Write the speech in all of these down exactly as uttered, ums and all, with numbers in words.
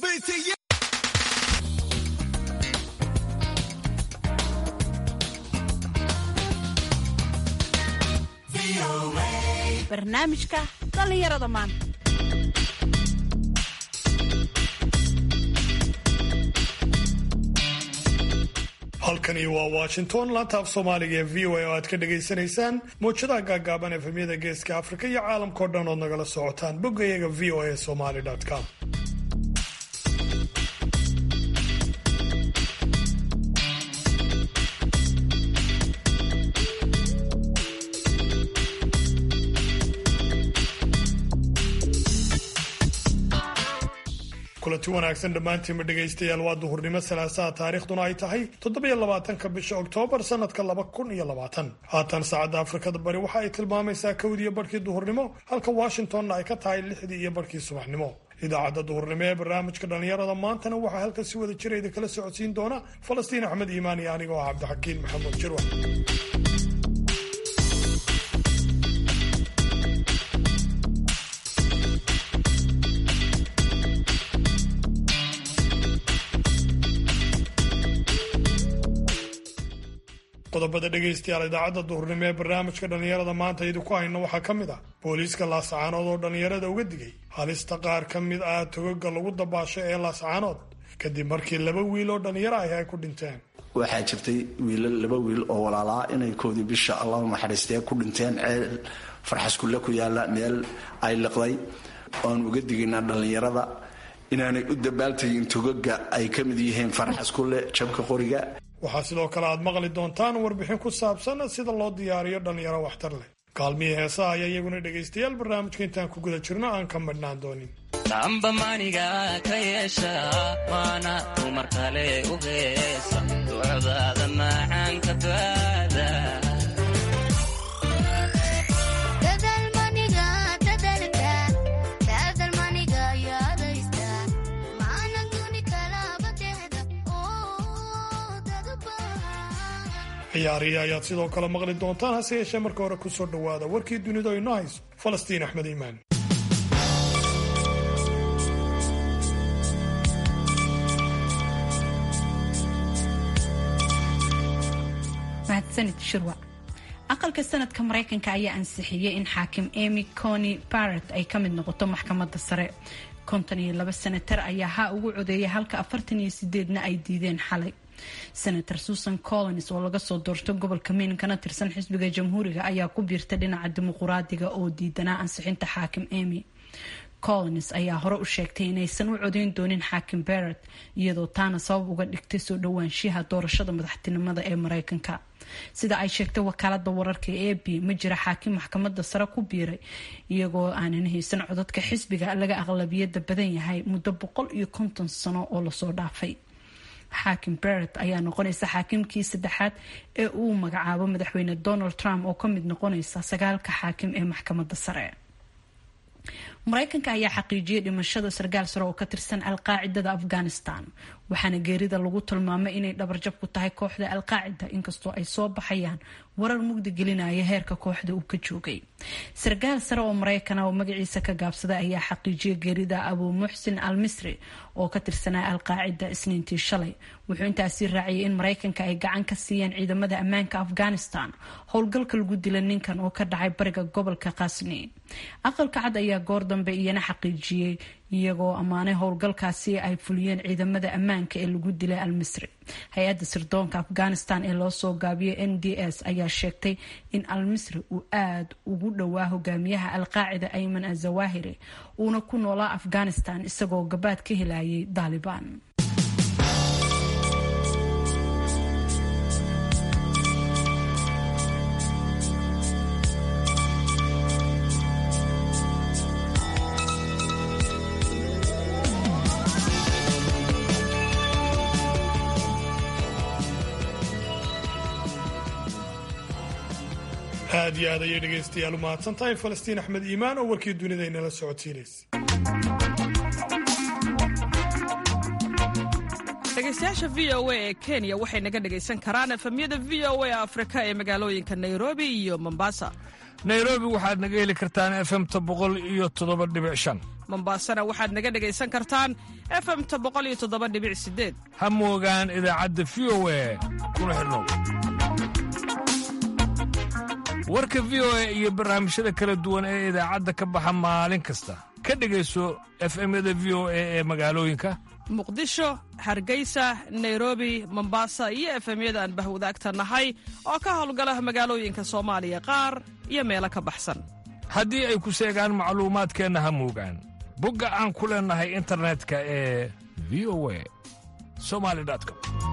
barnaamijka dhalinyarada maanta. halkani waa Washington, laanta af Soomaaliga ee V O A oo aad ka dhageysanaysaan mowjadaha gaagaaban ee efemyada Geeska Afrika iyo caalamka oo dhan oo nagala socotaan boggayaga v o a somali dot com. kulanti wanaagsan dhammaantiinba dhegaystayaal waa duhurnimo salaasaha taariikhduna ay tahay toddobiyo labaatanka bisha oktoobar sanadka laba kun iyo labaatan. haatan saacadda afrikada bari waxa ay tilmaamaysaa kowdiyo barhkii duhurnimo halka washingtonna ay ka tahay lixdii iyo barhkii subaxnimo. idaacadda duhurnimo ee barnaamijka dhalinyarada maantana waxaa halkan si wada jirayda kala socodsiin doona falastiin axmed iimaan iyo anigoo ah cabdixakiin maxamuud jirwa. qodobada dhegaystayaal idaacadda duhurnimo ee barnaamijka dhalinyarada maanta idinku hayno waxaa ka mid ah booliiska laascaanood oo dhalinyarada uga digay halista qaar ka mid ah togaga lagu dabaasho ee laascaanood kadib markii laba wiil oo dhalinyaro ah ay ku dhinteen. waxaa jirtay wiilal laba wiil oo walaalaa inay koodii bisha allahu naxariistee ku dhinteen ceel farxaskulle ku yaala meel ay liqday oon uga digaynaa dhalinyarada inaanay u dabaaltayin togaga ay ka mid yihiin farxaskulle jabka qoriga. waxaa sidoo kale aad maqli doontaan warbixin ku saabsan sida loo diyaariyo dhalinyaro waxtar leh. kaalmihii heesaha ayaa iyaguna dhegaystayaal barnaamijka intaan ku guda jirno aan ka madhnaan doonin. amba maniga ka yeesha waana dumar kale u heesa ducdaada macaanka baada ciyaariya ayaad sidoo kale maqli doontaan hase yeeshee marka hore ku soo dhowaada warkii dunidu ay noo hayso falastiin axmed iimaan. mahadsanid shirwa. aqalka sanadka maraykanka ayaa ansixiyey in xaakim Amy Coney Barrett ay ka mid noqoto maxkamadda sare. konton iyo laba senatar ayaa ha ugu codeeyay halka afartan iyo sideedna ay diideen xalay. senator Susan Collins oo laga soo doorto gobolka Maine kana tirsan xisbiga jamhuuriga ayaa ku biirtay dhinaca dimuqraadiga oo diidanaa ansixinta xaakim Amy. Collins ayaa hore u sheegtay inaysan u codeyn doonin xaakim Barrett iyadoo taana sabab uga dhigtay soo dhowaanshiyaha doorashada madaxtinimada ee Mareykanka. sida ay sheegtay wakaalada wararka ee A B ma jira xaakim maxkamadda sare ku biiray iyagoo aanan haysan codadka xisbiga laga aqlabiyada badan yahay muddo boqol iyo konton sano oo lasoo dhaafay. xaakim Barrett ayaa noqonaysa xaakimkii saddexaad ee uu magacaabo madaxweyne Donald Trump oo ka mid noqonaysa sagaalka xaakim ee maxkamadda sare. Mareykanka ayaa xaqiijiyay dhimashada sargaal sare oo ka tirsan al-qaacidada Afghanistan waxaana geerida lagu tilmaamay inay dhabarjab ku tahay kooxda al-qaacida inkastoo ay soo baxayaan warar mugdi gelinaya heerka kooxda uu ka joogay. sargaal sare oo Mareykan oo magaciisa ka gaabsaday ayaa xaqiijiyay geerida Abu Muhsin al-Misri oo ka tirsanaa al-qaacida Isniintii shalay. wuxuu intaasi raaciyay in Mareykanka ay gacan ka siiyeen ciidamada ammaanka Afghanistan howlgalka lagu dilay ninkan oo ka dhacay bariga gobolka Qasni. aqalka cad ayaa goor dambe iyana xaqiijiyay iyagoo amaanay howlgalkaasi ay fuliyeen ciidamada ammaanka ee lagu dilay al-Misri. hay-adda sirdoonka Afghanistan ee loo soo gaabiyay N D S ayaa sheegtay in al-Misri uu aad ugu dhowaa hogaamiyaha al-qaacida Ayman al-Zawahiri uuna ku noolaa Afghanistan isagoo gabaad ka helayay Taliban. aad iyo aad ayay dhegaystayaal u mahadsan tahay falastiin axmed iimaan oo warkii dunida inala socodsiinaysa. dhegaystayaasha v o a ee Kenya waxay naga dhagaysan karaan efemyada v o a Afrika ee magaalooyinka Nairobi iyo Mombasa. Nairobi waxaad naga heli kartaan F M ta boqol iyo toddoba dhibic shan. mombaasana waxaad naga dhegaysan kartaan efemta boqol iyo toddoba dhibic sideed. ha moogaan idaacadda v o a kuna xidhnow warka v o a iyo barnaamijyada kala duwan ee idaacadda ka baxa maalin kasta ka dhegayso efemyada v o a ee magaalooyinka muqdisho, hargeysa, nairobi, mombasa iyo efemyada aan bahwadaagta nahay oo ka howlgala magaalooyinka soomaaliya qaar iyo meelo ka baxsan. haddii ay ku seegaan macluumaadkeenna ha moogaan bogga aan ku leennahay internetka ee v o a somali com.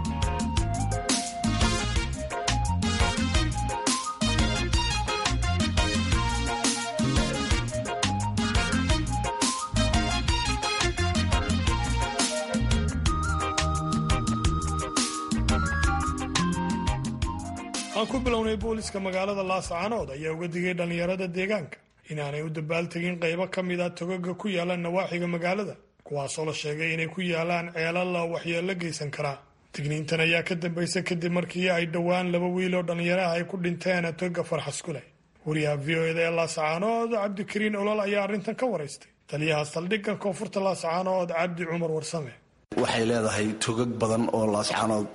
aan ku bilownay booliska magaalada laascaanood ayaa uga digay dhallinyarada deegaanka inaanay u dabaaltegin qaybo ka mid a togaga ku yaala nawaaxiga magaalada kuwaasoo la sheegay inay ku yaalaan ceelal waxyeello geysan karaa. digniintan ayaa ka dambaysa kadib markii ay dhowaan laba wiil oo dhallinyaraha ay ku dhinteen toga farxaskule. wariyaha v o eda ee laascaanood cabdikariin olol ayaa arrintan ka waraystay taliyaha saldhigga koonfurta laascaanood cabdi cumar warsame. waxay leedahay togag badan oo laascaanood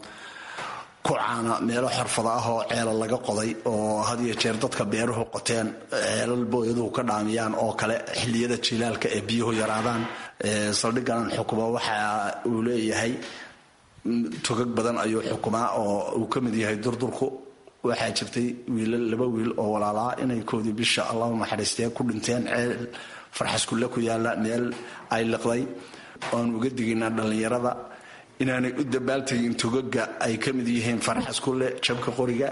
ku caana meelo xirfada ah oo ceelal laga qoday oo had iyo jeer dadka beeruhu qoteen ceelal booyaduhu ka dhaamiyaan oo kale xilliyada jilaalka ee biyuhu yaraadaan. saldhiggan xukuma waxa uu leeyahay togag badan ayuu xukumaa oo uu ka mid yahay durdurku. waxaa jirtay wiilal laba wiil oo walaalaa inay koodii bisha allahu naxariistee ku dhinteen ceel farxaskulle ku yaala meel ay liqday. oan uga digaynaa dhallinyarada inaanay u dabaaltegin togaga ay ka mid yihiin farxaskule, jabka qoriga,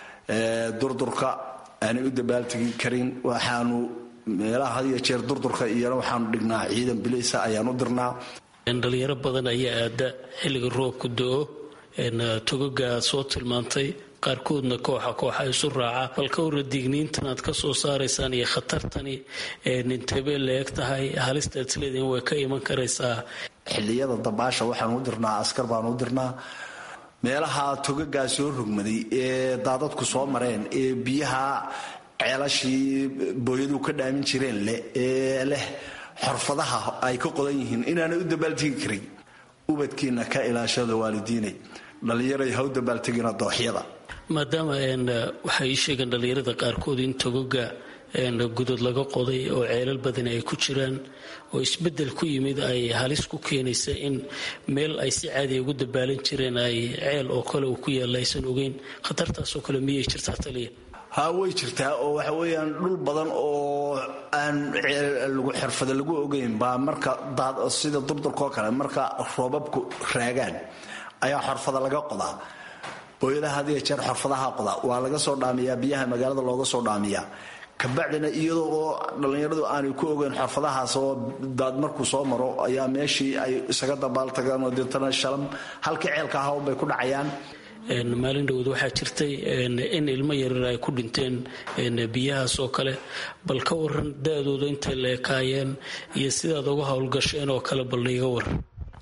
durdurka aanay u dabaaltegi karin. waxaanu meelaha had iyo jeer durdurka iyana waxaanu dhignaa ciidan bilaysa ayaan u dirnaa. dhalinyaro badan ayaa aada xilliga roobku do-o togaga soo tilmaantay qaarkoodna kooxa kooxa isu raaca. bal ka warra digniintan aad ka soo saaraysaan iyo khatartani nintebee la-eg tahay halistaad isleediin way ka iman karaysaa. xilliyada dabaasha waxaan u dirnaa askar baan u dirnaa meelaha togagaa soo rogmaday ee daadadku soo mareen ee biyaha ceelashii booyadu ka dhaamin jireen leh ee leh xorfadaha ay ka qodan yihiin inaanay u dabaaltegi karin. ubadkiina ka ilaashada waalidiinay dhallinyaray ha u dabaaltegina dooxyada. maadaama waxay ii sheegeen dhallinyarada qaarkood in togaga gudad laga qoday oo ceelal badani ay ku jiraan oo isbedel ku yimid ay halis ku keenaysa in meel ay si caadi ugu dabaalan jireen ay ceel oo kale uu ku yaalla aysan ogeyn. khatartaasoo kale miyay jirtaa taliya? ha way jirtaa oo waxa weeyaan dhul badan oo aan lagu xirfada lagu ogeyn baa marka sida durdurkoo kale marka roobabku raagaan ayaa xorfada laga qodaa. booyadaha had iyo jeer xorfadaha qoda waa laga soo dhaamiyaa biyaha magaalada looga soo dhaamiyaa kabacdina iyadoo oo dhallinyaradu aanay ku ogeyn xorfadahaas oo daad markuu soo maro ayaa meeshii ay isaga dabaaltagaan oo deetana shalam halkii ceelka ahaa unbay ku dhacayaan. maalin dhowd waxaa jirtay in ilmo yaryar ay ku dhinteen biyahaas oo kale. bal ka waran da-dooda intay la ekaayeen iyo sidaad uga howlgasheen oo kale bal iiga waran.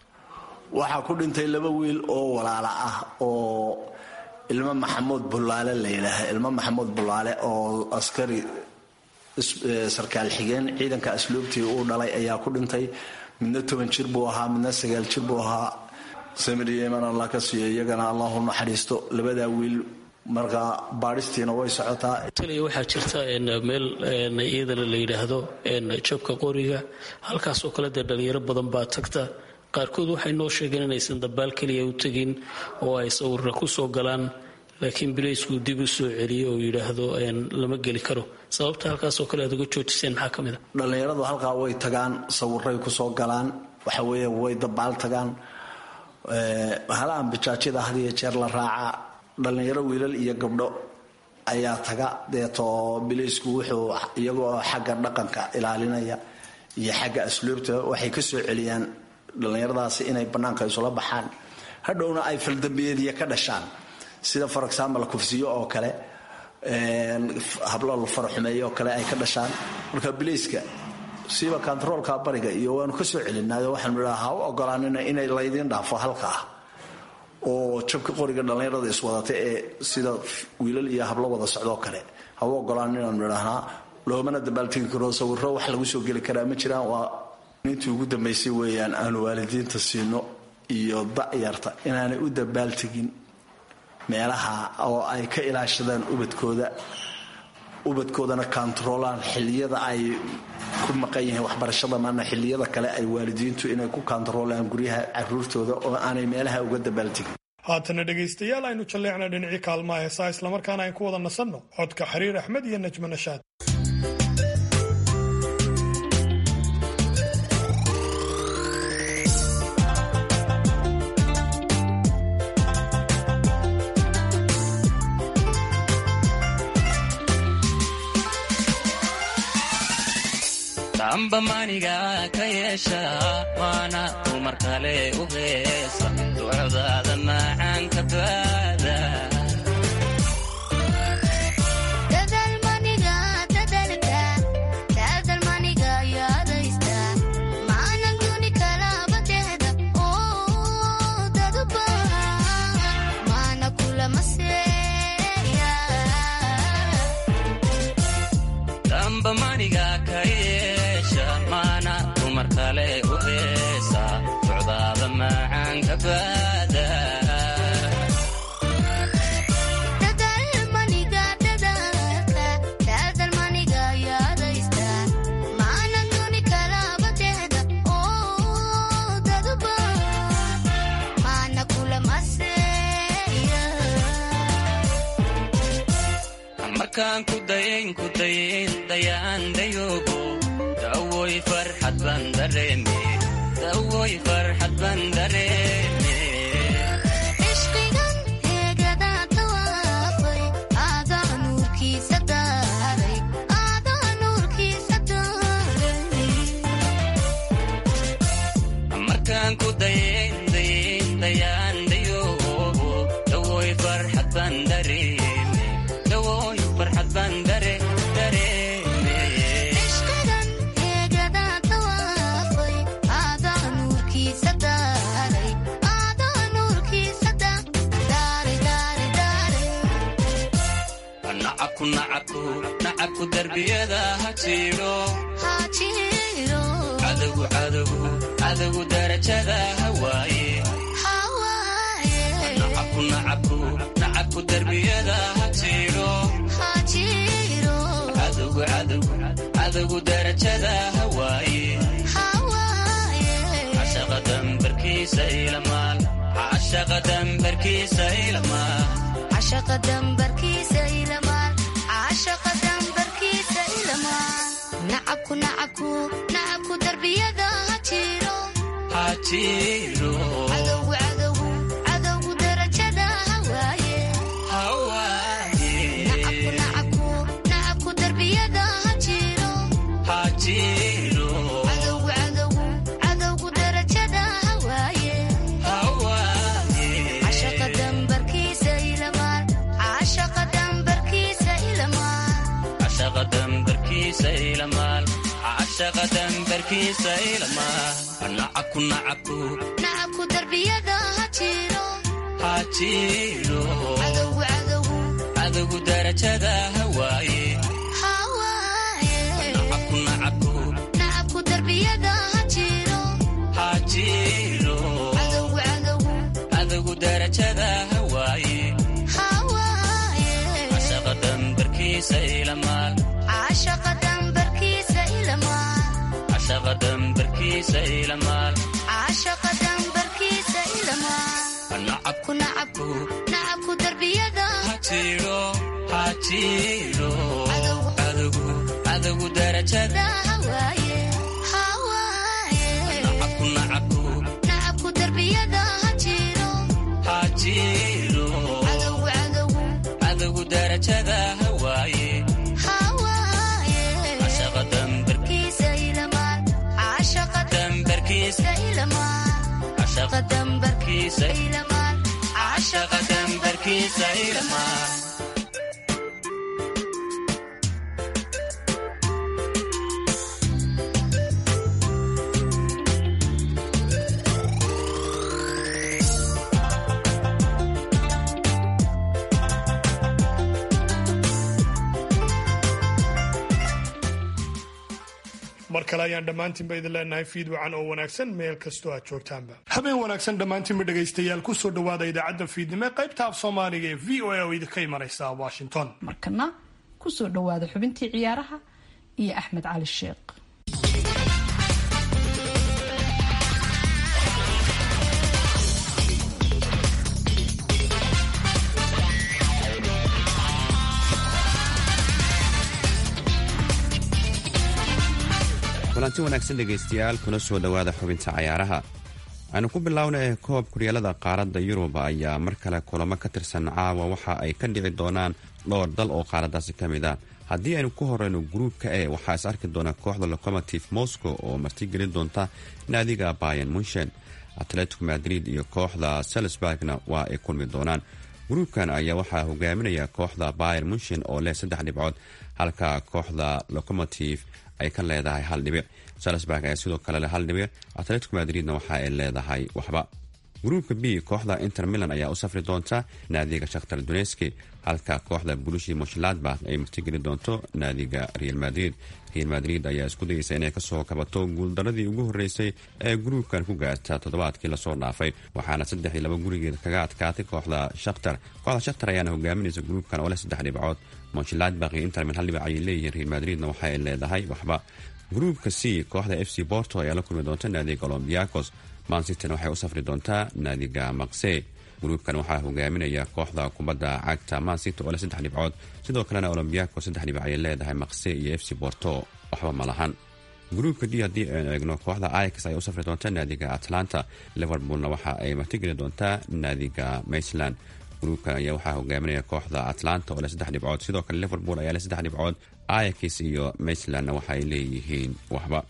waxaa ku dhintay laba wiil oo walaala ah oo ilmo maxamuud bulaale la yidhaaha ilmo maxamuud bulaale oo askari sarkaal xigeen ciidanka asluubtii uu dhalay ayaa ku dhintay. midna toban jir buu ahaa midna sagaal jir buu ahaa. samir yeman allah ka siiyo iyagana allahu naxariisto labadaa wiil. marka baadhistiina way socotaa. taliya waxaa jirta meel iyadana la yidhaahdo jabka qoriga halkaasoo kale dee dhalinyaro badan baa tagta. qaarkood waxay noo sheegeen inaysan dabaal keliya u tegin oo ay sawirra ku soo galaan laakiin bilaysku dib u soo celiyo oo yidhaahdo lama geli karo. sababta halkaasoo kale aad uga joojiseen maxaa ka mid a? dhallinyaradu halkaa way tagaan sawiray ku soo galaan waxa weeye way dabaal tagaan. halahan bijaajyada had iyo jeer la raacaa dhallinyaro wiilal iyo gabdho ayaa taga deetoo bilaysku wuxuu iyagoo xagga dhaqanka ilaalinaya iyo xagga asluubta waxay ka soo celiyaan dhallinyaradaasi inay bannaanka isula baxaan hadhowna ay faldambiyeediya ka dhashaan sida for example kufsiyo oo kale hablo la faraxumeeyo oo kale ay ka dhashaan. marka bilayska siba kontaroolka bariga iyo waanu ka soo celinaayo waxaanu idhaha ha u ogolaanina inay laydiin dhaafo halkaa oo jabka qoriga dhallinyarada iswadata ee sida wiilal iyo hablo wada socdoo kale ha u ogolaan inaanu idhahnaa loomana dabaaltegi karo sawiro wax lagu soo geli karaa ma jiraan. waa intii ugu dambaysay weeyaan aanu waalidiinta siino iyo da'yarta inaanay u dabaaltegin meelaha oo ay ka ilaashadaan ubadkooda ubadkoodana kontroolaan xilliyada ay ku maqan yihiin waxbarashada maana xilliyada kale ay waalidiintu inay ku kontroolaan guryaha caruurtooda oo aanay meelaha uga dabaaltegin. haatana dhegaystayaal aynu jalleecna dhinacii kaalmaha heesaa islamarkaana aynu ku wada nasanno codka xiriir axmed iyo najmo nashaad. amba maniga ka yeesha waana dumar kale u heesa ducdaada macaan ka baada amba maniga ka markale u heesa ducdaada macaan ka baada markaan ku dayayn ku dayayn dayaan dayoogo dawoy farxad baan dareeme dawoy farxad baan dareeme ishqigan heegada tawaafay aadaa nuurkiisa daaray aadaa nuurkiisa daaray markaan ku dayayn dayayn dayaan dayoogo dawoy farxad baan dareeme dawoy farxad baan dareeme nacabku darbiyada ha jiro cadogu cadogu cadogu darajada hawaaye nacabku nacabku nacabku darbiyada ha jiro cadogu cadogu cadogu darajada hawaaye cashaqa dambarkiisa ilamaal cashaqa dambarkiisa ilamaal cashaqa dambarkiisa ilamaal cashaqa dambarkiisa ilamaal nacabku nacabku nacabku darbiyada ha jiro ha jiro cadowgu cadowgu cadowgu darajada hawaaye hawaaye nacabku nacabku nacabku darbiyada ha jiro ha jiro cadowgu cadowgu cadowgu darajada hawaaye hawaaye cashaqa dambarkiisa ilamaal cashaqa dambarkiisa ilamaal cashaqa dambarkiisa ilamaal cashaqa dambarkiisa ilamaal nacabku nacabku nacabku darbiyada ha jiro ha jiro cadowgu cadowgu cadowgu darajada hawaaye hawaaye nacabku nacabku nacabku darbiyada ha jiro ha jiro cadowgu cadowgu cadowgu darajada hawaaye hawaaye cashaqa dambarkiisa ilamaal cashaqa dambarkiisa ilamaal cashaqa dambarkiisa ilamaal cashaqa dambarkiisa ilamaal nacabku nacabku nacabku darbiyada ha jiro ha jiro cadowgu cadowgu darajada hawaaye hawaaye nacabku nacabku nacabku darbiyada ha jiro ha jiro cadowgu cadowgu cadowgu darajada hawaaye hawaaye cashaqa dambarkiisa ilamaal cashaqa dambarkiisa ilamaal cashaqa dambarkiisa ilamaal cashaqa dambarkiisa ilamaal mar kale ayaan dhammaantiinba idin leenahay fiid wacan oo wanaagsan meel kastoo aad joogtaanba. habeen wanaagsan dhammaantiinba dhegaystayaal ku soo dhowaada idaacadda fiidnimo ee qaybta af soomaaliga ee v o a oo idinka imanaysa washington. markana ku soo dhowaada xubintii ciyaaraha iyo axmed cali sheekh. kulanti wanaagsan dhegaystayaal kuna soo dhowaada xubinta cayaaraha. aynu ku bilownay koob kuryaalada qaaradda yurub ayaa mar kale kulamo ka tirsan caawa waxa ay ka dhici doonaan dhowr dal oo qaaraddaasi ka mid ah. haddii aynu ku horeyno gruubka e waxaa is arki doona kooxda locomotive moscow oo martigelin doonta naadiga bayan munshen. atletico madrid iyo kooxda salisburgna waa ay kulmi doonaan. gruubkan ayaa waxaa hogaaminaya kooxda bayan munshen oo leh saddex dhibcood halka kooxda locomotive ay ka leedahay hal dhibic. salisburg ayaa sidoo kale leh hal dhibic. atletico madridna waxa ay leedahay waxba. gruubka b kooxda inter milan ayaa u safri doonta naadiga shakhtar doneski halka kooxda burushi moshladbach ay martigeli doonto naadiga real madrid. real madrid ayaa isku dayeysa inay kasoo kabato guuldaradii ugu horeysay ee gruubkan ku gaarta toddobaadkii lasoo dhaafay waxaana saddex iyo laba gurigeed kaga adkaatay kooxda shakhtar. kooxda shakhtar ayaana hogaaminaysa gruubkan oo leh saddex dhibcood. moshladbach iyo inter milan hal dhibic ayay leeyihiin. real madridna waxa ay leedahay waxba. gruubka c kooxda f c porto ayaa la kulmi doonta naadiga olombiakos. mansitin waxay u safri doontaa naadiga maqse. gruubkan waxaa hogaaminaya kooxda kubadda cagta mancity oo leh saddex dhibcood sidoo kalena olombiakos saddex dhibic ayay leedahay maqse iyo f c porto waxba ma lahan. gruubka d haddii aynu eegno kooxda ix ayay u safri doonta naadiga atlanta. liverpoolna waxa ay martigeli doontaa naadiga maitland. gruubkan ayaa waxaa hogaaminaya kooxda atlanta oo leh saddex dhibcood sidoo kale liverpool ayaa leh saddex dhibcood. ix iyo maitlandna waxa ay leeyihiin waxba.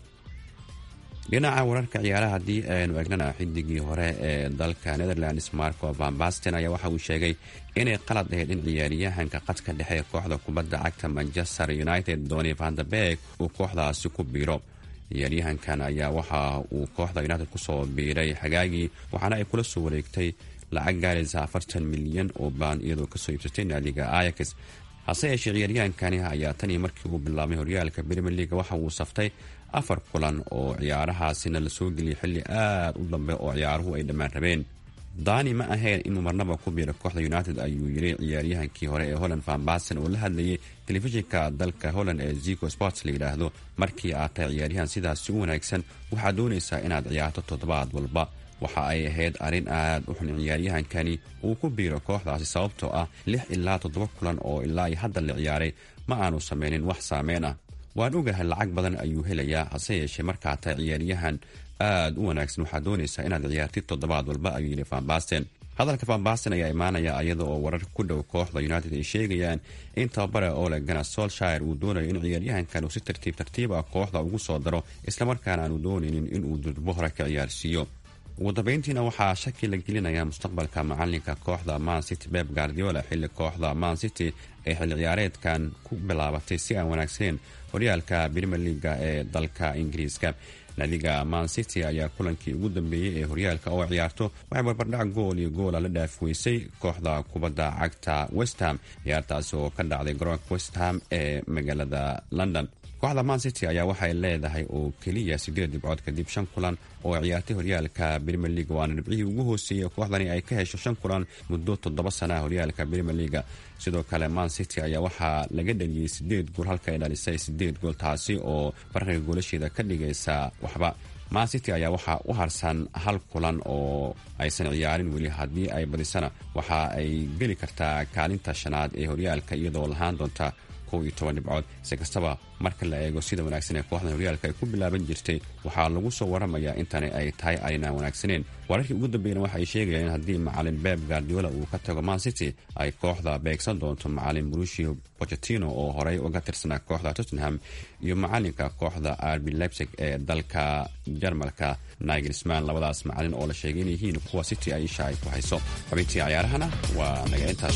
dhinaca wararka ciyaaraha haddii aynu eegnana xidigii hore ee dalka netherlands marco van basten ayaa waxa uu sheegay inay qalad ahayd in ciyaaryahanka qadka dhexe kooxda kubadda cagta manchester united doni van der beek uu kooxdaasi ku biiro. ciyaaryahankan ayaa waxa uu kooxda united kusoo biiray xagaagii waxaana ay kula soo wareegtay lacag gaaraysa afartan milyan oo baan iyadoo kasoo iibsatay naadiga ayax. hase yeeshee ciyaaryahankani ayaa tan iyo markii uu bilaabmay horyaalka premier league waxa uu saftay afar kulan oo ciyaarahaasina la soo geliyay xilli aad u dambe oo ciyaaruhu ay dhammaan rabeen. dani ma ahayn inuu marnaba ku biiro kooxda united ayuu yiri ciyaaryahankii hore ee holland van basten oo la hadlayay telefishinka dalka holland ee zico sports la yidhaahdo. markii aad tahay ciyaaryahan sidaasi u wanaagsan waxaad doonaysaa inaad ciyaarto toddobaad walba. waxa ay ahayd arrin aad u xun ciyaaryahankani uu ku biiro kooxdaasi sababtoo ah lix ilaa toddoba kulan oo ilaa iyo hadda la ciyaaray ma aanu sameynin wax saameyn ah. waan ogahay lacag badan ayuu helayaa hase yeeshee markaa tahay ciyaaryahan aad u wanaagsan waxaad doonaysaa inaad ciyaartid toddobaad walba ayuu yidhi van basten. hadalka van basten ayaa imaanaya iyada oo warar ku dhow kooxda united ay sheegayaan in tababare ole gunnar solskjaer uu doonayo in ciyaaryahankan uu si tartiib tartiib ah kooxda ugu soo daro islamarkaana aanu doonaynin inuu durbo hore ka ciyaarsiiyo. ugu dambeyntiina waxaa shaki la gelinaya mustaqbalka macalinka kooxda man city pep guardiola xilli kooxda man city ay xilli ciyaareedkan ku bilaabatay si aan wanaagsaneyn horyaalka premier leaga ee dalka ingiriiska. naadiga man city ayaa kulankii ugu dambeeyey ee horyaalka oo ciyaarto waxay barbardhac gool iyo goola la dhaaf weysay kooxda kubadda cagta westham ciyaartaasi oo ka dhacday garoonka westham ee magaalada london. kooxda man city ayaa waxay leedahay oo keliya sideed dhibcood kadib shan kulan oo ciyaartay horyaalka premier league waana dhibcihii ugu hooseeyey kooxdani ay ka hesho shan kulan muddo toddoba sana horyaalka premier league. sidoo kale man city ayaa waxaa laga dhaliyey sideed gool halka ay dhalisay sideed gool taasi oo farqiga goolasheeda ka dhigaysa waxba. man city ayaa waxaa u harsan hal kulan oo aysan ciyaarin weli haddii ay badisana waxa ay geli kartaa kaalinta shanaad ee horyaalka iyadoo lahaan doonta kow iyo toban dhibcood. si kastaba marka la eego sida wanaagsan ee kooxdan horyaalka ay ku bilaaban jirtay waxaa lagu soo waramayaa intani ay tahay aynaan wanaagsaneyn. wararkii ugu dambeeyana waxa ay sheegayaan in haddii macalin pep guardiola uu ka tago man city ay kooxda beegsan doonto macalin mauricio pochettino oo horey uga tirsanaa kooxda tottenham iyo macalinka kooxda r b leipzig ee dalka jarmalka nagelsmann. labadaas macalin oo la sheegay in yihiin kuwa city ay isha ay ku hayso. xubintii ciyaarahana waa naga intaas.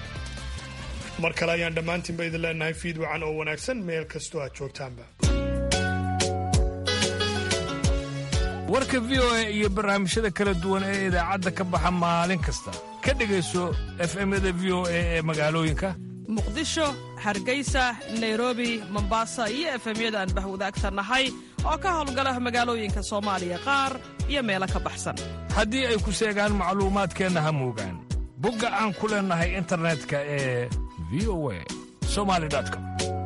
mar kale ayaan dhammaantiinba idin leenahay fiid wacan oo wanaagsan meel kastoo aad joogtaanba. warka v o a iyo barnaamijyada kala duwan ee idaacadda ka baxa maalin kasta ka dhegayso efemyada v o a ee magaalooyinka muqdisho hargeysa nairobi mombasa iyo efemyada aan bahwadaagta nahay oo ka howlgala magaalooyinka soomaaliya qaar iyo meelo ka baxsan. haddii ay ku seegaan macluumaadkeenna ha moogaan bogga aan ku leennahay internetka ee v o a somali com.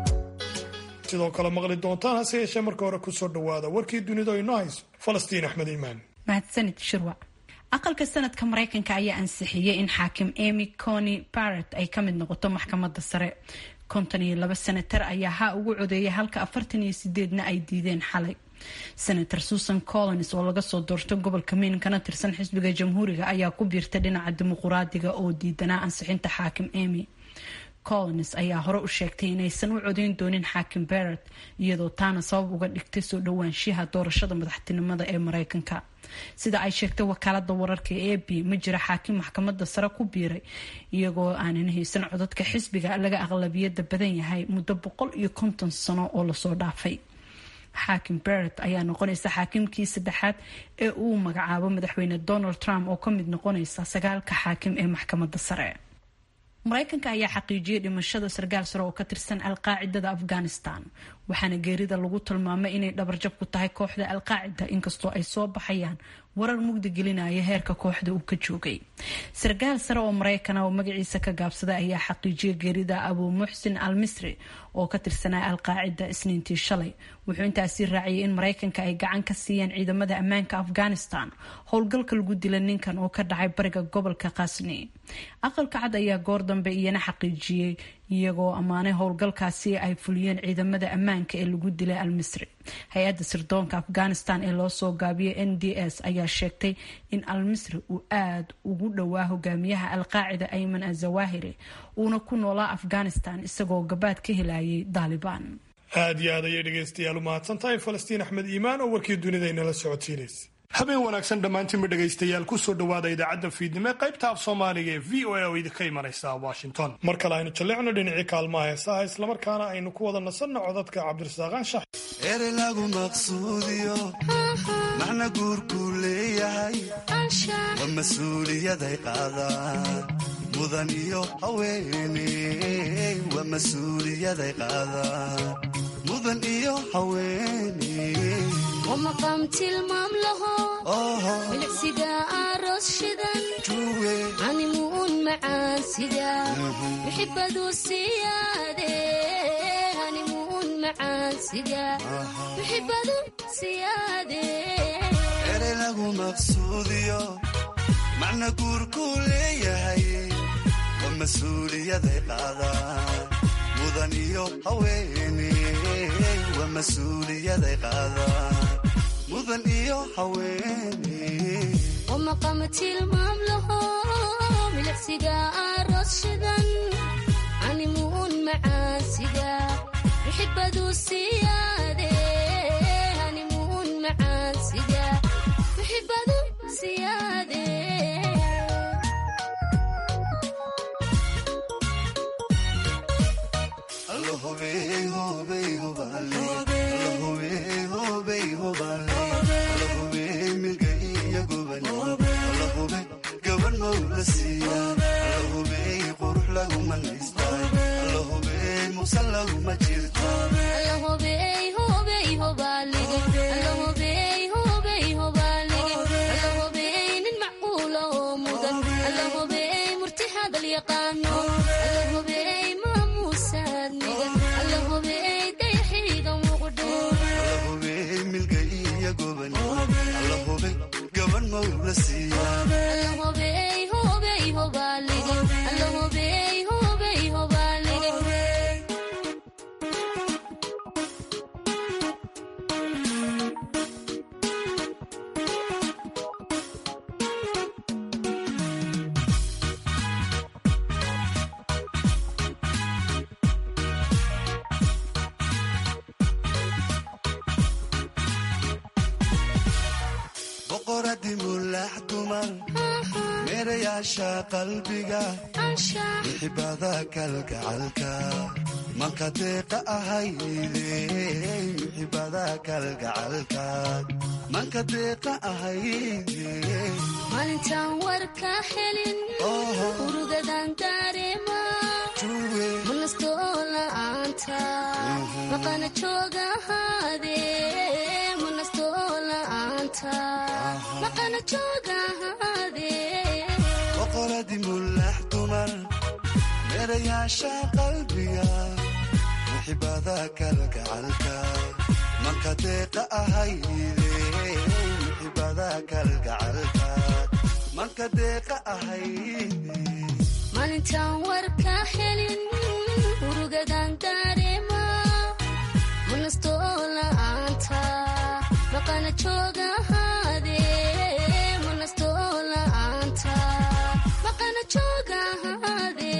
sidoo kale maqli doontaan hase yeeshee marka hore ku soo dhowaada warkii dunida inoo hayso falastiin axmed iimaan. mahadsanid shirwa. aqalka sanadka maraykanka ayaa ansixiyey in xaakim amy coney barrett ay ka mid noqoto maxkamadda sare. konton iyo laba senatar ayaa ha ugu codeeyay halka afartan iyo sideedna ay diideen xalay. senator susan collins oo laga soo doorto gobolka maine kana tirsan xisbiga jamhuuriga ayaa ku biirtay dhinaca dimuquraadiga oo diidanaa ansixinta xaakim amy. collins ayaa hore u sheegtay inaysan u codeyn doonin xaakim barrett iyadoo taana sabab uga dhigtay soo dhowaanshiyaha doorashada madaxtinimada ee maraykanka. sida ay sheegtay wakaalada wararka ee a b ma jira xaakim maxkamadda sare ku biiray iyagoo aanan haysan codadka xisbiga laga aqlabiyada badan yahay muddo boqol iyo konton sano oo lasoo dhaafay. xaakim barrett ayaa noqonaysa xaakimkii saddexaad ee uu magacaabo madaxweyne donald trump oo ka mid noqonaysa sagaalka xaakim ee maxkamadda sare. maraykanka ayaa xaqiijiyay dhimashada sarkaal sare oo ka tirsan alqaacidada afghanistan waxaana geerida lagu tilmaamay inay dhabarjab ku tahay kooxda alqaacida inkastoo ay soo baxayaan warar mugdi gelinaya heerka kooxda uu ka joogay. sarkaal sare oo maraykana oo magaciisa ka gaabsaday ayaa xaqiijiyay geerida abu muxsin al misri oo ka tirsanaa alqaacida isniintii shalay. wuxuu intaasi raaciyay in maraykanka ay gacan ka siiyeen ciidamada ammaanka afghanistan howlgalka lagu dilay ninkan oo ka dhacay bariga gobolka qasni. aqalka cad ayaa goor dambe iyana xaqiijiyay iyagoo ammaanay howlgalkaasi ay fuliyeen ciidamada ammaanka ee lagu dilay al misri. hay-adda sirdoonka afghanistan ee loo soo gaabiyay n d s ayaa sheegtay in al misri uu aada ugu dhowaa hogaamiyaha alqaacida ayman azawahiri uuna ku noolaa afghanistan isagoo gabaad ka helayay daalibaan. aad iyo aad ayay dhegaystayaal u mahadsan tahay falastiin axmed iimaan oo warkii dunida inala socodsiinaysa. habeen wanaagsan dhammaantiinba dhegaystayaal kusoo dhowaada idaacadda fiidnimo ee qaybta af soomaaliga ee v o a oo idinka imanaysa washington. mar kale aynu jalleecno dhinacii kaalmaha heesaha islamarkaana aynu ku wada nasanno codadka cabdirasaaqaan shax. ere lagu maqsuudiyo macna guurkuu leeyahay waa mas-uuliyaday qaadaan mudan iyo haweeney waa mas-uuliyaday qaadaan mudan iyo haweeney ومقام تلمام له بالعسيدة عروس شدن عنيمون معان سيدا يحب ذو السيادة عنيمون معان سيدا يحب ذو السيادة إلي له مقصوديو معنى قور كولي هاي ومسؤولية ذي قادان مدنيو هويني ومسؤولية ذي قادان مدن iyo haweeney ومقامتي المملوه ملحسيقا الرشدن عنيمون معاسيقا يحب ذو السيادة عنيمون معاسيقا يحب ذو السيادة الله بيه بيه بالي الله بيه بيه بالي qalbiga xibada kalgacalka manka deeqa ahayde xibada kalgacalka manka deeqa ahayde maalintaan warka helin urugadan dareema munasto la'aanta maqana jooga ahaade munasto la'aanta maqana jooga ahaade boqoradi mulax dumar meerayaasha qalbiga muxibada kalgacalka manka deeqa ahayde muxibada kalgacalka manka deeqa ahayde maalintaan warka helin urugadan dareema munasto la'aanta maqana jooga ahaade munasto la'aanta maqana jooga ahaade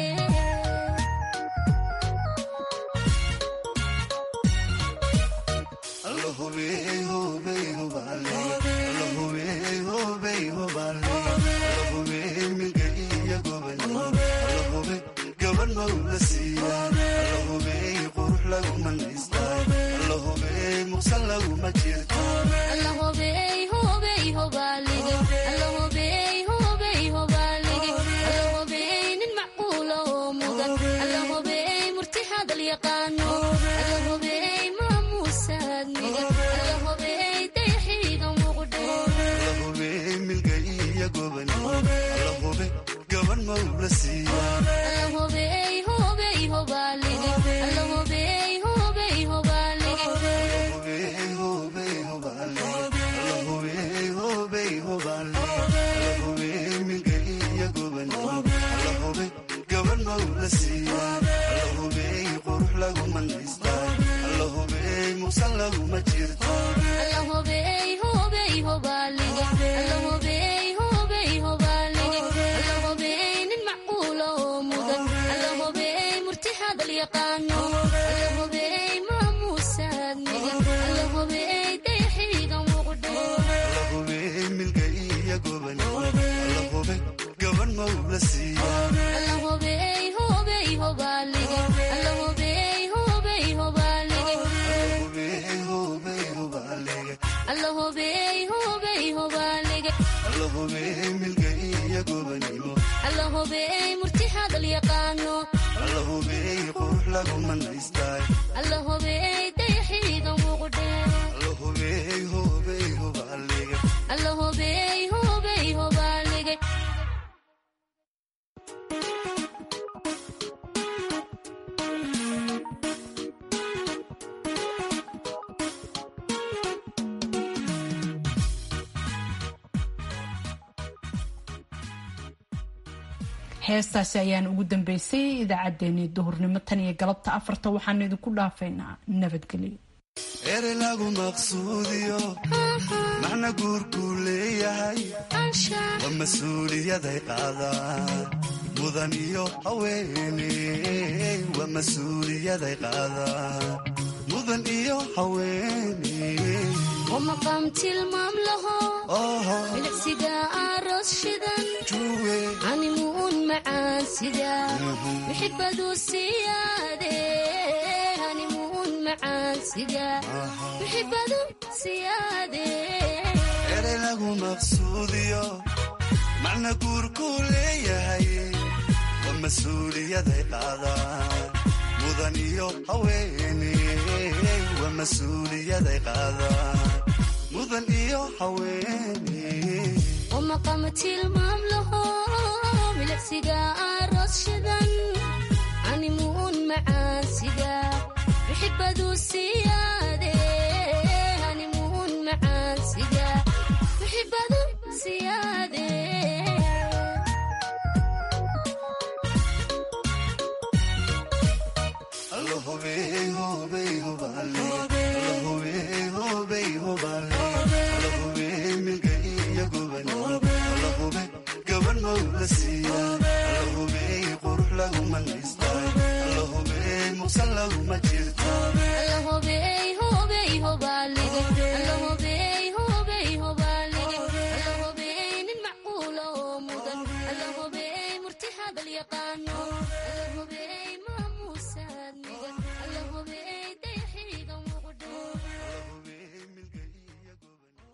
heestaasi ayaan ugu dambeysay idaacaddeenii duhurnimo tan iyo galabta afarta waxaan idinku dhaafaynaa nabadgelyo ere lagu maqsuudiyo macna guurkuu leeyahay waa mas-uuliyaday qaadaan mudan iyo haweene waa mas-uuliyaday qaadaan mudan iyo haweene ومقام tilmaam laho bilicsiga aroos shidan hanimuun macaan sida wixibadu siyaade hanimuun macaan sida wixibadu siyaade ere lagu maqsuudiyo macna guurkuu leeyahay waa mas-uuliyaday qaadaan mudan iyo haweene waa mas-uuliyaday qaadaan mudan iyo haweene ومقام tilmaam laho bilicsiga aroos shidan hanimuun macaan sida wixibadu siyaade hanimuun macaan sida wixibadu siyaade qurux lagu manaysta allahubey muqsan lagu ma jirto allahubey